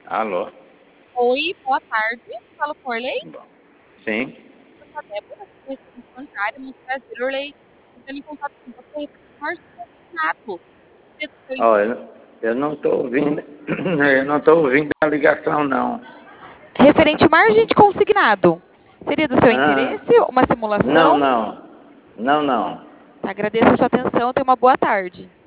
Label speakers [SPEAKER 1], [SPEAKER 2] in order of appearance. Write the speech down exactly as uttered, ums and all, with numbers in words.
[SPEAKER 1] Alô?
[SPEAKER 2] Oi, boa tarde. Falo com Orley.
[SPEAKER 1] Bom, sim.
[SPEAKER 2] Eu sou a Débora, sou gerente bancária. Muito prazer, Orley. Entrando em contato com você referente ao margem de consignado. Seria do seu interesse?
[SPEAKER 1] Olha, eu não estou ouvindo, eu não estou ouvindo a ligação, não.
[SPEAKER 2] Referente margem de consignado. Seria do seu
[SPEAKER 1] Ah,
[SPEAKER 2] interesse uma
[SPEAKER 1] não,
[SPEAKER 2] simulação?
[SPEAKER 1] não. Não, não.
[SPEAKER 2] Tá, agradeço a sua atenção. Tenha uma boa tarde.